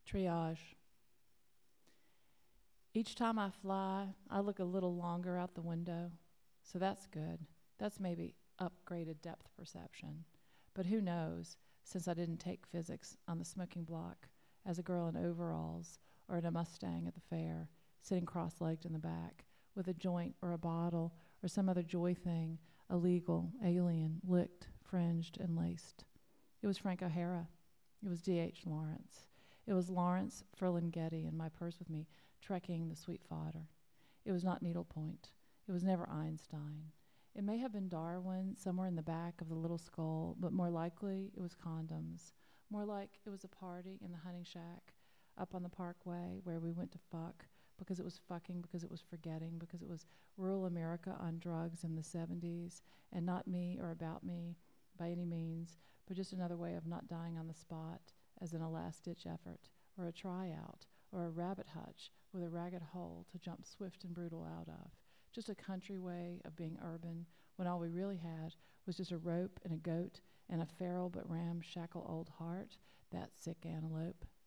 Triage. Each time I fly, I look a little longer out the window, so that's good. That's maybe upgraded depth perception. But who knows, since I didn't take physics on the smoking block as a girl in overalls or in a Mustang at the fair, sitting cross-legged in the back with a joint or a bottle or some other joy thing, illegal, alien, licked, fringed, and laced. It was Frank O'Hara. It was D.H. Lawrence. It was Lawrence Ferlinghetti in my purse with me, trekking the sweet fodder. It was not needlepoint. It was never Einstein. It may have been Darwin somewhere in the back of the little skull, but more likely it was condoms. More like it was a party in the hunting shack up on the parkway where we went to fuck because it was fucking, because it was forgetting, because it was rural America on drugs in the 70s, and not me or about me by any means, but just another way of not dying on the spot as in a last-ditch effort, or a tryout, or a rabbit hutch with a ragged hole to jump swift and brutal out of. Just a country way of being urban when all we really had was just a rope and a goat and a feral but ramshackle old heart, that sick antelope.